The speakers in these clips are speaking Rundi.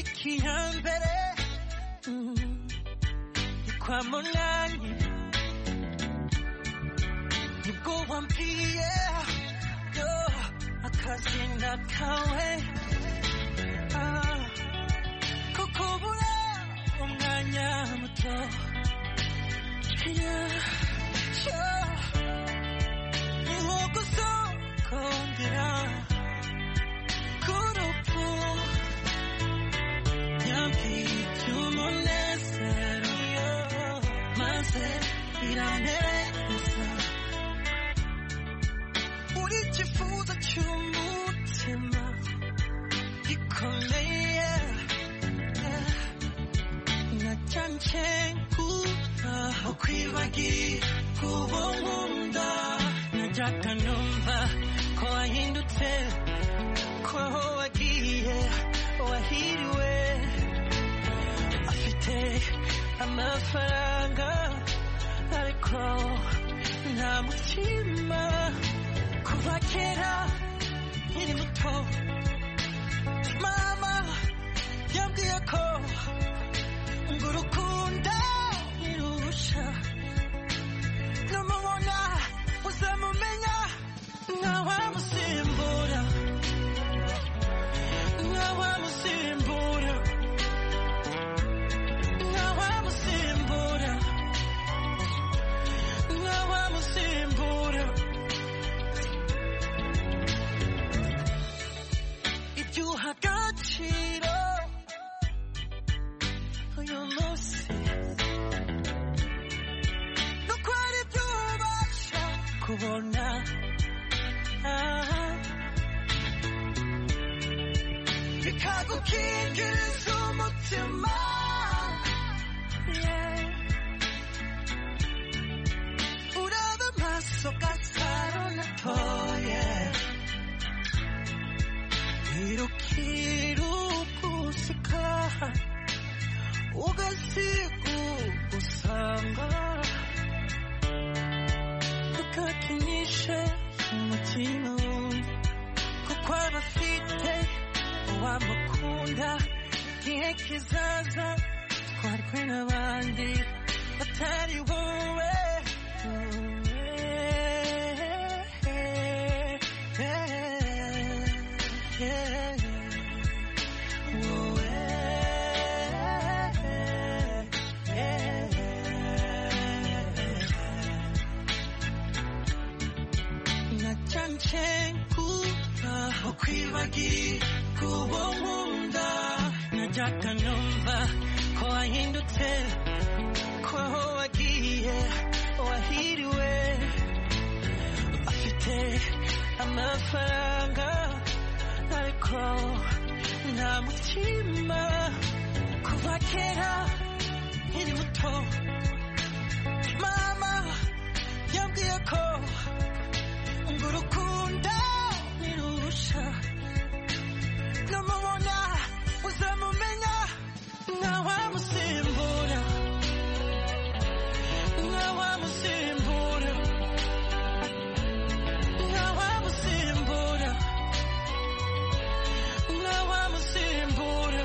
ikiyambere kwa munani nibwo wambwiye yo akazina kawe kukubura umwanya muto nko gusokongera k'urupfu yambwiye umunezero maze iranezeza uri ikifuzo cy'umutima gikomeye nacyanje kubaho kwibagira kubo nkunda najyaga numva ko wahindutse ko aho wagiye wahiriwe afite amafaranga ariko nta mutima kuva kera nkiri muto mama yambwiye ko ngo urukundo ntirusha numubona uzamumenya ntawamusimbura ntawamusimbura ntawamusimbura ntawamusimbura ibyo uha agaciro uyu munsi nuko ari byo ubasha kubona bikagukingiriza umutima uraba amaso gasaro natoye irukirugusika ugasiga usanga ukakinyishe umutima kuko abafite uwamukunda igihe kizaza twarwe n'abandi batari wowe kwibagira kubo nkunda najyaga numva ko wahindutse ko aho wagiye wahiriwe afite amafaranga ariko nta mutima kuva kera nkiri muto mama yambwiye ko ngo urukundo numubona uzamumenya ntawamusimbura ntawamusimbura ntawamusimbura ntawamusimbura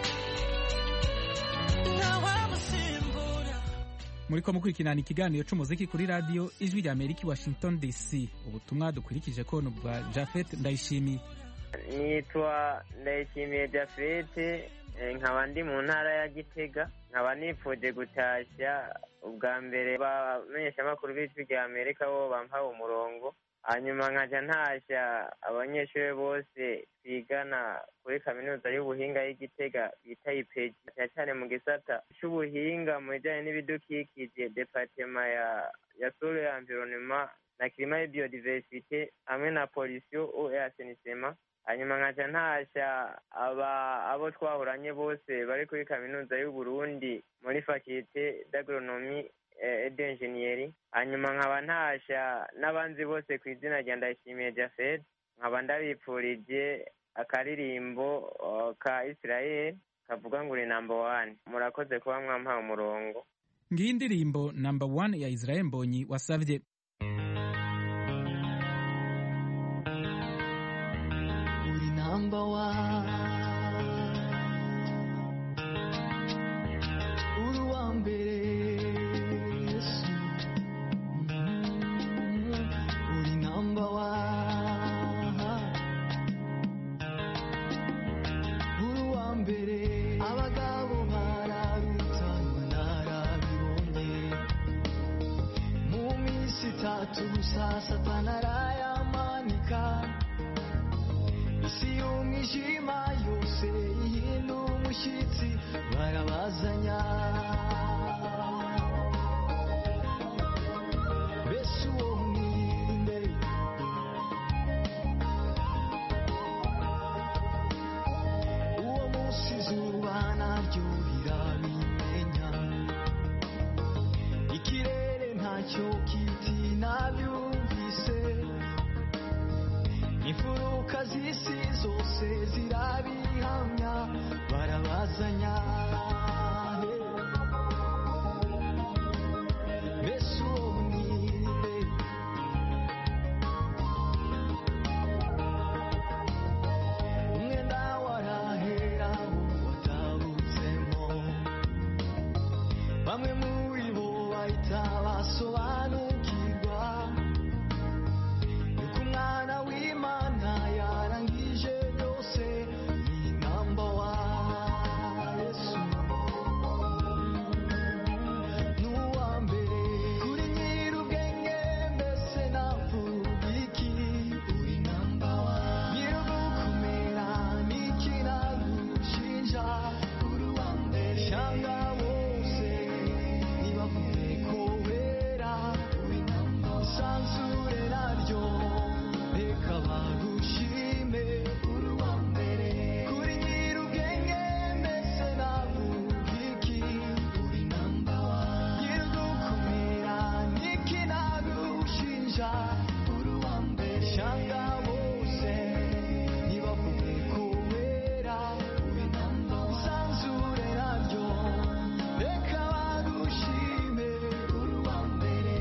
ntawamusimbura. muriko mukurikirana ikiganiro c'umuziki kuri radio ijwi rya Amerika Washington DC. ubutumwa dukurikije ko bwa Jafet Ndayishimiye. nitwa Ndayishimiye Jafet, nkaba ndi mu ntara ya Gitega, nkaba nifuje gutashya ubwa mbere bamenyeshamakuru b'ijwi rya Amerika bo bampaye umurongo, hanyuma nkaja ntashya abanyeshuri bose twigana kuri kaminuza y'ubuhinga y'Igitega bita IPG, cyane mu gisata c'ubuhinga mu bijanye n'ibidukikije, departement ya sur environnement na climat et biodiversité hamwe na pollution et assainissement. hanyuma nkaca ntashya abo twahuranye bose bari kuri kaminuza y'u Burundi muri faculté d'agronomie et d'ingénierie. hanyuma nkaba ntashya n'abanzi bose ku izina rya Ndayishimiye Jafet, nkaba ndabipfurije akaririmbo ka Israel kavuga ngo uri number 1. murakoze kuba mwampaye umurongo. ngiyi indirimbo number 1 ya Israel Mbonyi wasavye. Number 1, gusa satana arayamanika, isi y'umwijima yose ihinda umushyitsi barabazanya. Mbese uwo mwirinde, uwo munsi izuba naryo rirabimenya, ikirere ntacyo kiti nabyumvise, imfuruka z'isi zose zirabihamya barabazanya. Mbese uwo mwirinde, umwenda warahera watabutsemo, bamwe muri bo bahita basobanukirwa yuko umwana w'Imana yarangije byose, ni namba wa Yesu, n'uwa mbere kuri nyir'ubwenge, mbese navuga iki? Uri namba wa nyir'ugukomera, n'iki nagushinja? Uri uwa mbere, shanga bose nibavuge ko wera. Uri namba wa isanzure naryo reka bagushime. Uri uwa mbere kuri nyir'ubwenge, mbese navuga iki? Uri namba wa nyir'ugukomera, n'iki nagushinja? Uri uwa mbere, shanga bose nibavuge ko wera. Uri namba wa isanzure naryo reka bagushime. Uri uwa mbere.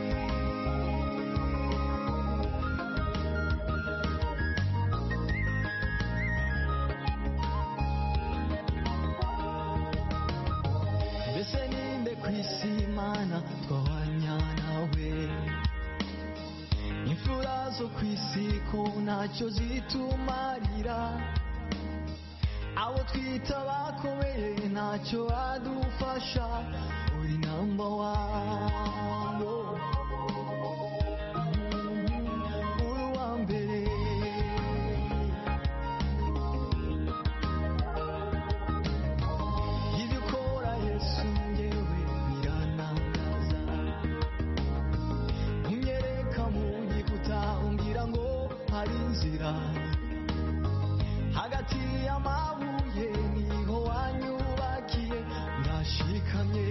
Mbese ninde ku isi Imana twahwanya nawe? Imfura zo ku isi ko ntacyo zitumarira, abo twita bakomeye ntacyo badufasha. Uri namba wano, uri uwa mbere. Ibyo ukora Yesu njyewe birantangaza, unyereka mu gikuta umbwira ngo hari inzira, hagati y'amabuye niho wanyubakiye, ndashikamye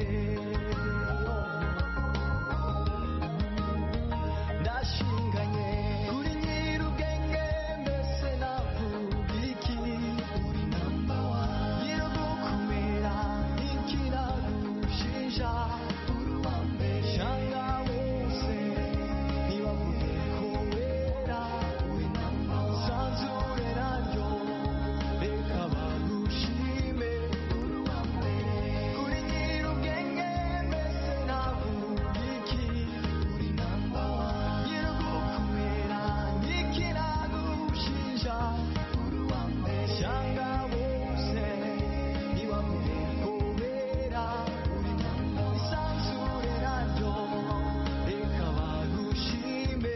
ndashinganye kuri nyir'ubwenge, mbese navuga iki? Uri namba wa nyir'ugukomera, n'iki nagushinja? Uri uwa mbere, shanga bose nibavuge ko wera. Uri namba wa isanzure naryo reka bagushime. Uri uwa mbere kuri nyir'ubwenge, mbese navuga iki? Uri namba wa nyir'ugukomera, n'iki nagushinja? Uri uwa mbere, shanga bose nibavuge ko wera. Uri namba wa isanzure naryo reka bagushime.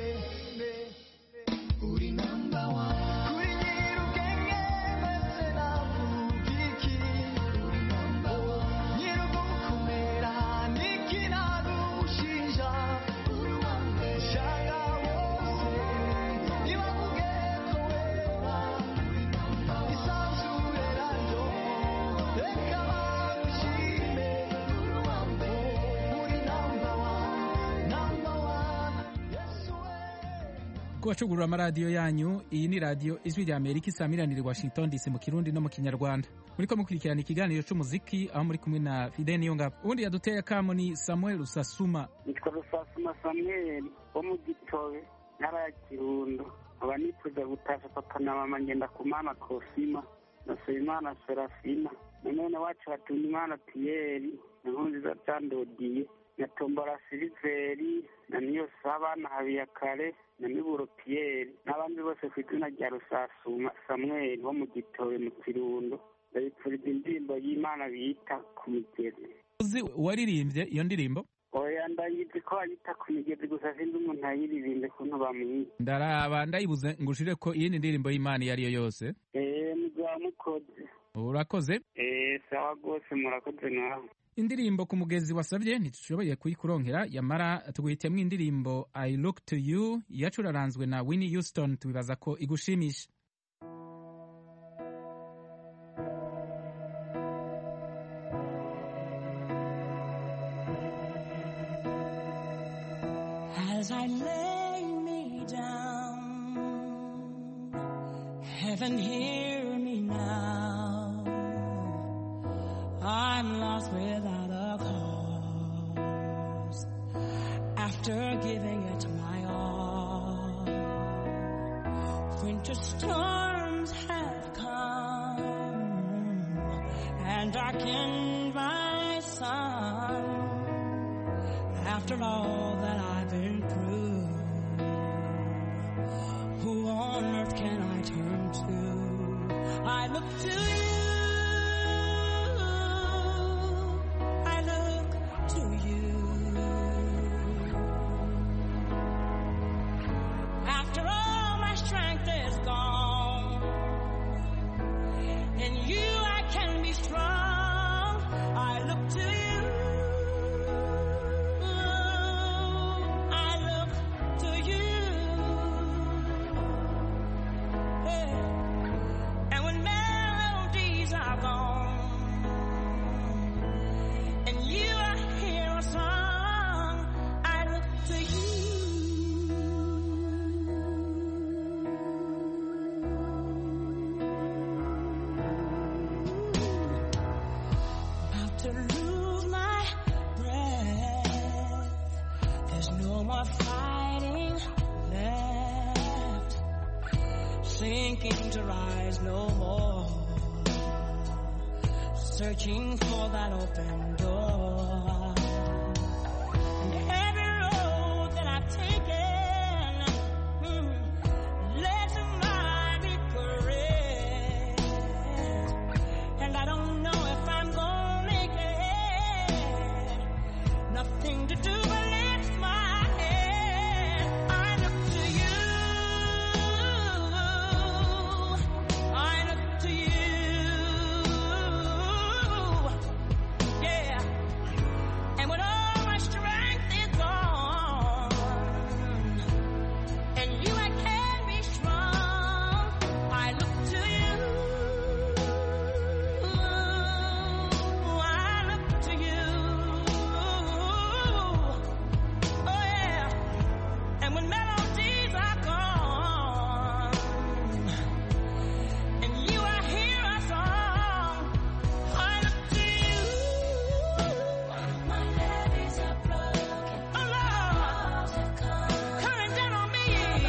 Uri namba wa kuri nyir'ubwenge, mbese navuga iki? Uri namba wa nyir'ugukomera, n'iki nagushinja? Uri uwa mbere, shanga bose nibavuge ko wera. Uri namba wa isanzure naryo reka bagushime. Uri uwa mbere, uri namba wa Yesu we. kubacugurura amaradiyo yanyu, iyi ni radiyo ijwi rya Amerika isamiranira i Washington DC mu Kirundi no mu Kinyarwanda. Muriko mukurikirana ikiganiro c'umuziki, aho muri kumwe na Fidel Niyongabo. Ubundi yaduteye akamo ni Samuel Rusasuma. nitwa Rusasuma Samuel wo mu Gitobe, ntara ya Kirundo. Aba nifuza gutasha papa na mama Ngendakumana Cosima na Nsabimana Serafina na mwene wacu Hatungimana Pierre na Nkurunziza Jean Dodiye na Tombora Siliveri na Niyonsaba na Habiyakare na Miburo Pierre n'abandi bose ku izina rya Rusasuma Samuel wo mu Gitobe mu Kirundo. Ndabipfuriza indirimbo y'Imana bita ku migezi. Uzi waririmbye iyo ndirimbo? oya ndayizi ko ayita ku migezi gusa sinzi umuntu ayiririmbe kuntu bamwita. ndaraba ndayibuze ngo ushire ko iyindi ndirimbo y'Imana iyo ari yo yose. Muzamukoze. Urakoze. Sawa rwose murakoze nawe. Indirimbo ku mugezi wasabye ntitushoboye kuyikuronkera, yamara tuguhitiyemo indirimbo I Look to You yacuraranzwe na Whitney Houston, tubibaza ko igushimisha. As I lay me down, heaven hear me now. I'm lost without a cause. After giving it my all, winter storms have come and darkened my sun. After all that I've been through, who on earth can I turn to? I look to you. I look to you. After all my strength is gone, in you I can be strong. I look to you. To lose my breath, there's no more fighting left, sinking to rise no more, searching for that open door. And every road that I've taken led to my regret, and I don't know if I'm going nothing to do but lift my head. I look to you. I look to you. Yeah. And when all my strength is gone, and you I can be strong, I look to you. I look to you. When melodies are gone, and you I hear a song, I look to you. My levees are broken. Oh Lord, coming down on me.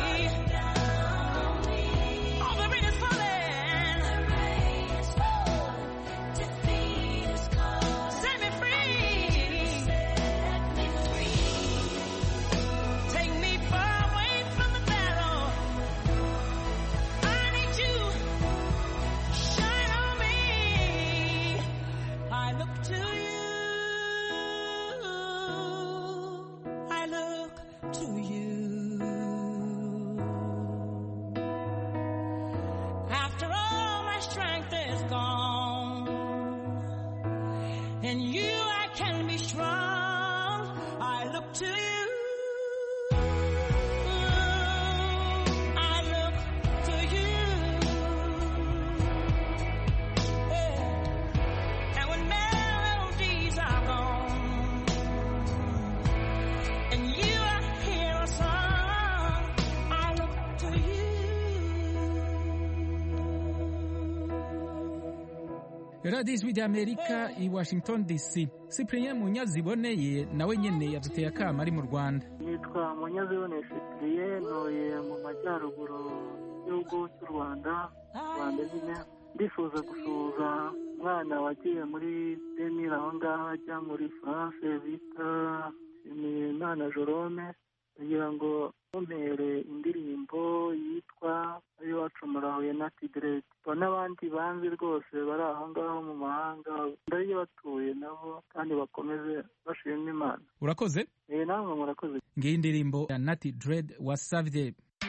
Oh, the rain is falling. Defeat is called. Set me free. Take me far away from the battle. I need you. Shine on me. I look to you. I look to you. After all my strength is gone, in you I can be strong. I look to you. radiyo ijwi ry'Amerika i Washington DC. Cyprien Munyaziboneye nawe nyene yaduteye akama ari mu Rwanda. Nitwa Munyaziboneye Cyprien, ntuye mu majyaruguru y'igihugu cy'u Rwanda nyine. Ndifuza gusuhuza umwana wagiye muri Demira aho ngaho ajya muri France bita Imana Jerome, kugira ngo mumpere indirimbo yitwa Iwacu Murahuye na Tigret. N'abandi banzi rwose bari aho ngaho mu mahanga ndari batuye nabo kandi bakomeze bashima Imana. urakoze. namwe murakoze. Ngiyi indirimbo ya Natty Dread wasavye.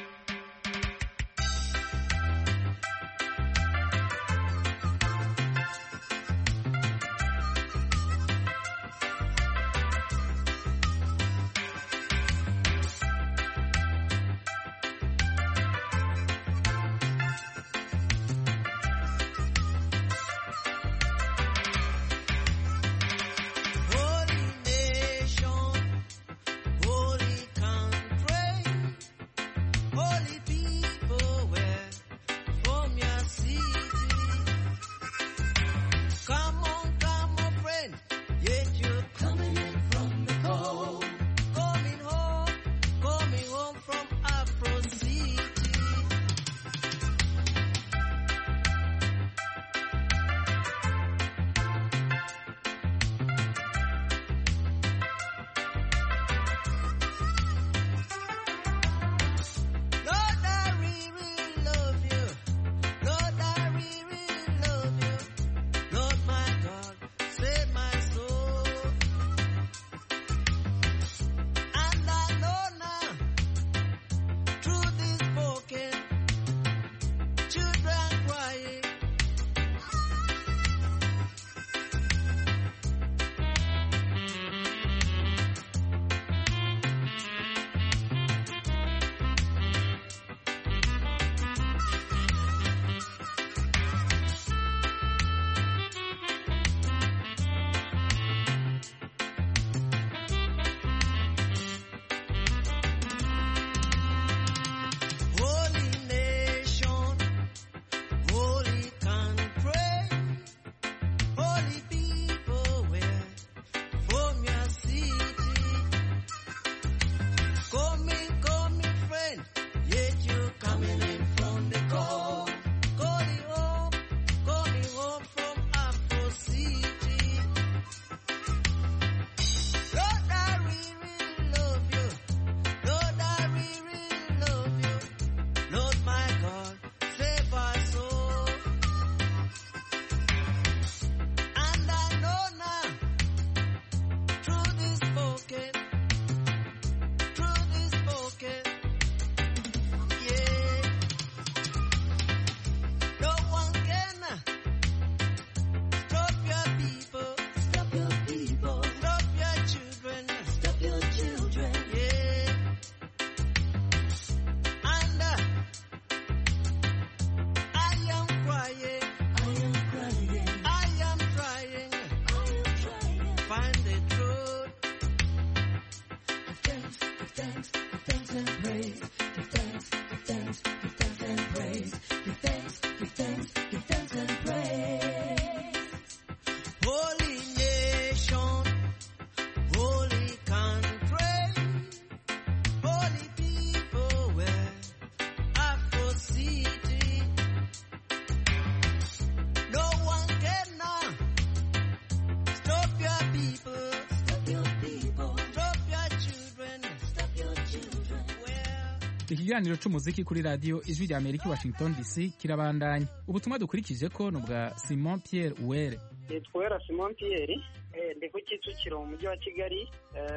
Ikiganiro c'umuziki kuri radio Ijwi rya Amerika Washington DC kirabandanya. Ubutumwa dukurikije ko nubwa Simon Pierre Uwere. Twera Simon Pierre ndi ku Kicukiro mu mujyi wa Kigali.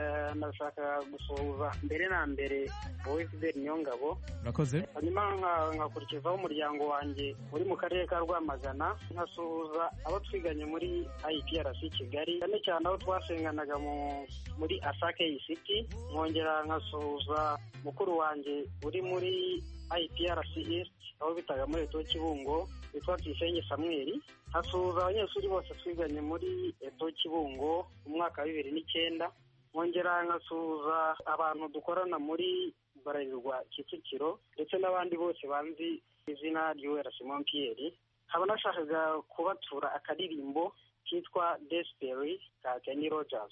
Nashaka gusuhuza mbere na mbere Fidel Niyongabo. Urakoze. Hanyuma nkakurikizaho umuryango wanjye uri mu karere ka Rwamagana, nkasuhuza abo twiganye muri IPRC Kigali, cyane cyane abo twasenganaga muri Asake City. Nkongera nkasuhuza mukuru wanjye uri muri IPRC East aho bitaga muri Eto Kibungo witwa Tuyisenge Samuel. Hasuhuza abanyeshuri bose twiganye muri Eto Kibungo mu mwaka wa 2009. Nkongera nkasuhuza abantu dukorana muri Bralirwa Kicukiro ndetse n'abandi bose banzi izina ry'Uwera Simon Pierre. Haba nashakaga kubatura akadirimbo kitwa Destiny ka Kenny Rogers.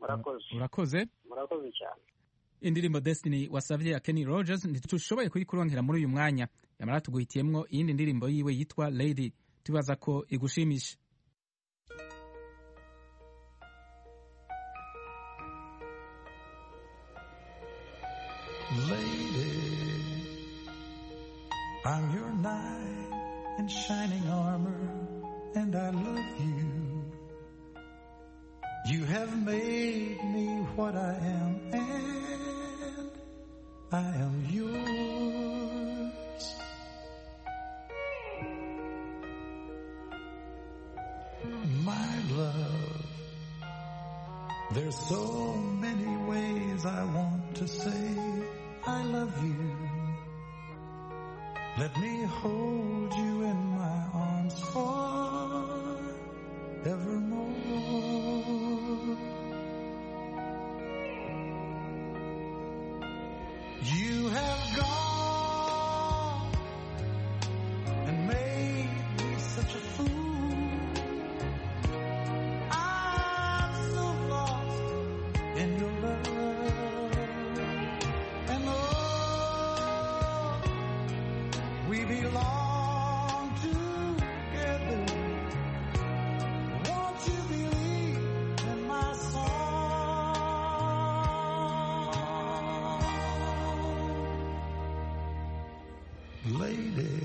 Urakoze cyane. Indirimbo Destiny wasavye ya Kenny Rogers ntitushoboye kuyikuronkera muri uyu mwanya, yamara tuguhitiyemwo iyindi ndirimbo yiwe yitwa Lady, tubaza ko igushimisha. Lady, I'm your knight in shining armor, and I love you. You have made me what I am, and I am yours. My love, there's so many ways I want to say I love you. Let me hold you in my arms forevermore. You have gone and made me such a fool. I'm so lost in your love. And oh, we belong together. Won't you believe in my song? Lady,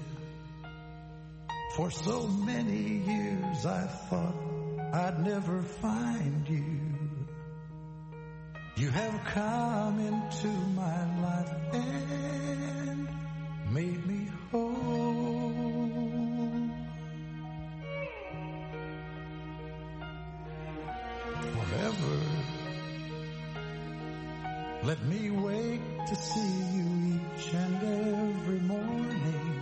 for so many years I thought I'd never find you. You have come into my life and made me whole. Forever, let me wake to see you each and every morning.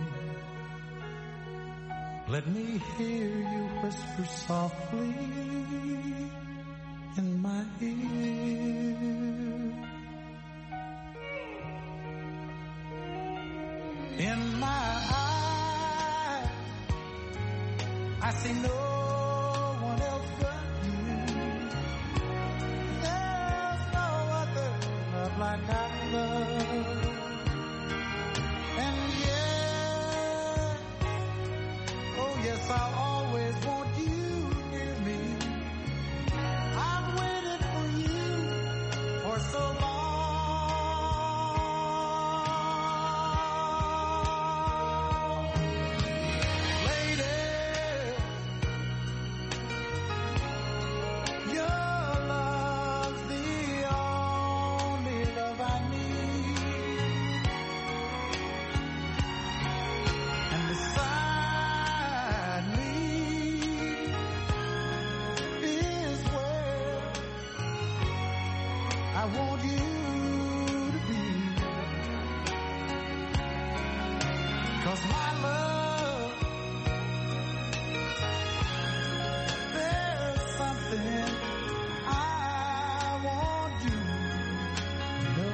Let me hear you whisper softly in my ear. In my eyes, I see no one else but you. There's no other love like I love. And yes, oh yes, I'll always want you near me. I've waited for you for so long. Lady, your love's the only love I need. And beside me is where I want you to be. 'Cause my love, there's something I want you to know.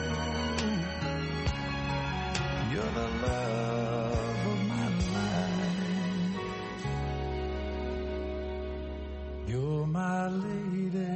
You're the love of my life. You're my lady.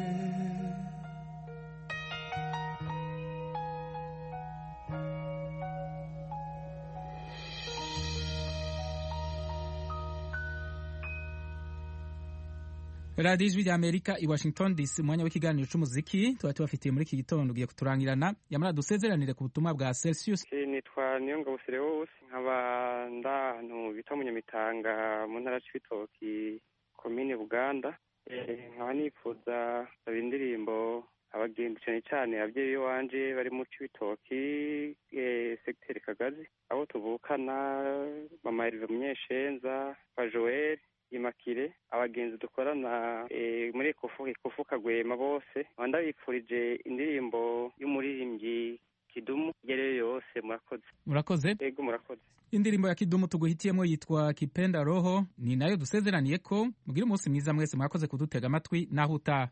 radiyo ijwi rya amerika i washington dc umwanya w'ikiganiro c'umuziki tuba tubafitiye muri iki gitondo ugiye kuturangirana yamara dusezeranire ku butumwa bwa Celsius. nitwa Niyongabo Sereus nkaba ndahantu bita Munyamitanga mu ntara y'Ibitoki komine Buganda. Nkaba nifuza saba indirimbo abagenzi cyane cyane ababyeyi wanje bari mu Cibitoki secteur Kagazi abo tuvukana mama Herve Munyeshenza pa Joel Imakire abagenzi dukorana muri Kofu Kagwema bose ndabipfurije indirimbo y'umuririmbyi Kidumu gereye yose. Murakoze yego murakoze. Indirimbo ya Kidumu tuguhitiyemo yitwa Kipenda Roho, ni nayo dusezeraniye ko mugira umunsi mwiza mwese. Mwakoze kudutega amatwi naho utaha.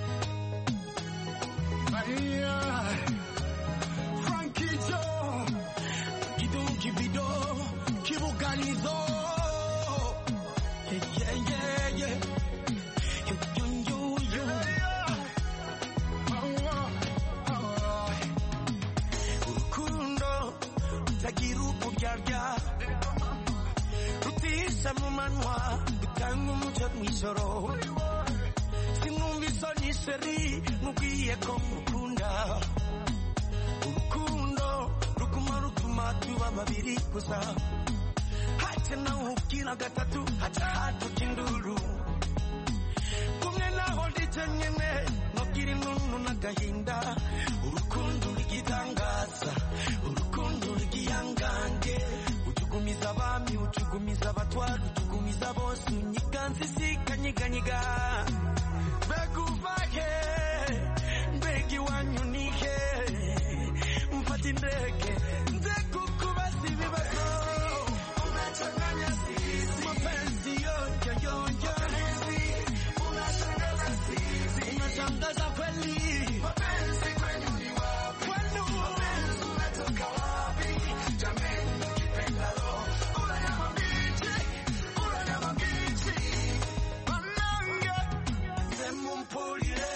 Sinumvisa n'iseri mubwiye ko mukunda urukundo rutuma tuba babiri gusa hace naho ubwira gatatu haca hatuka induru kumwe naho nanje nyene nogira inunu n'agahinda urukundo rugitangaza urukundo rugihangange utugumiza abami utugumiza abatwara utugumiza bose unyiganza isikanyiganyiga mbega uvahe mbega iwanyu nihe mfata indege nze kukubaza ibibazo unachanganya sisi mapenzi yonja yonja unashangaza sisi unashangaza kweli mapenzi kwenu ni wapi kwenu mapenzi umetoka wapi jameni ukipenda roho ula nyama mbichi banange semu mpulire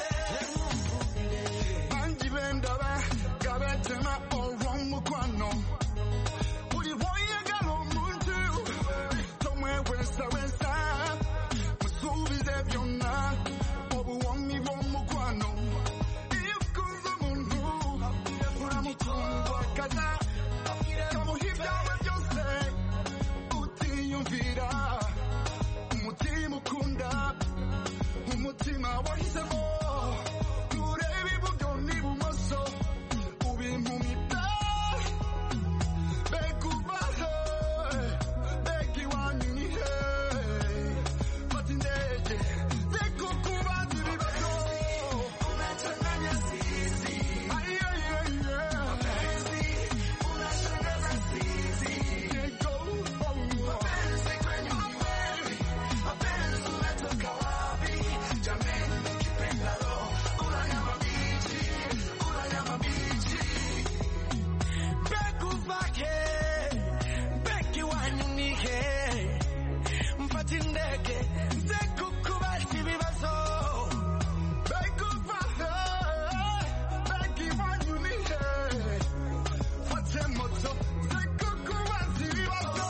banji bendaba gabetema olw'omukwano buli bw'oyagala omuntu tomwewesawesa musuubize byonna obuwomi bw'omukwano iyo ukunze omuntu uramukundwakaza kamuha ibyawe byose utiyumvira umutima ukunda umutima wahisemo ureba iburyo n'ibumoso ubimpumita mbega ubahe mbega iwanyu ni he fata indege nze kukubaza ibibazo unachanganya sisi mapenzi unashangaza sisi yego mapenzi kwenye mapenzi umetoka wapi jameni ukipenda roho ula nyama mbichi mbega uvahe mbega iwanyu nihe mfata indege nze kukubaza ibibazo mbega uvahe mbega iwanyu nihe fate moto nze kukubaza ibibazo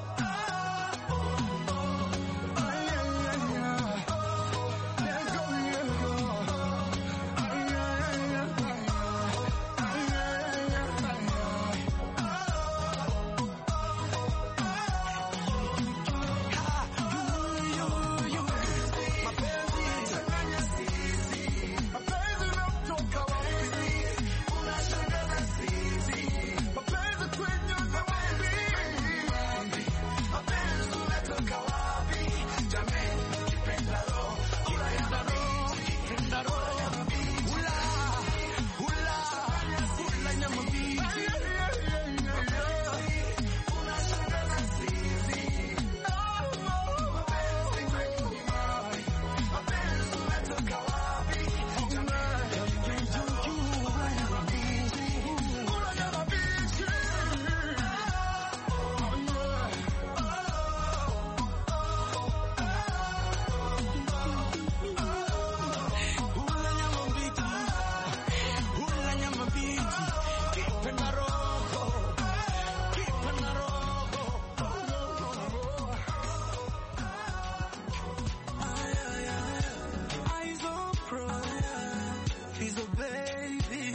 He's a baby.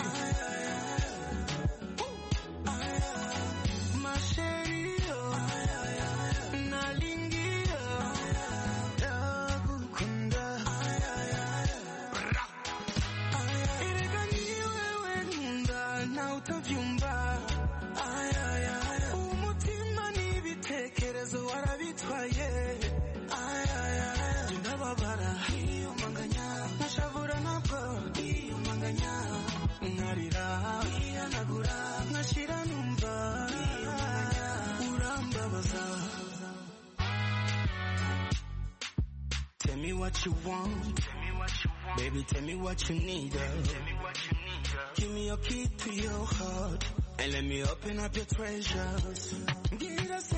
Masherio nalingia yakukunda irekani wewe nkunda na utavyumva umutima n'ibitekerezo warabitwaye ndababara iyumanganya nashavura nabwo iyumanganya nkarira iyanagura nkashira numva urambabaza. Tell me what you want, baby, tell me what you need. Give me your key to your heart and let me open up your treasures. Ngira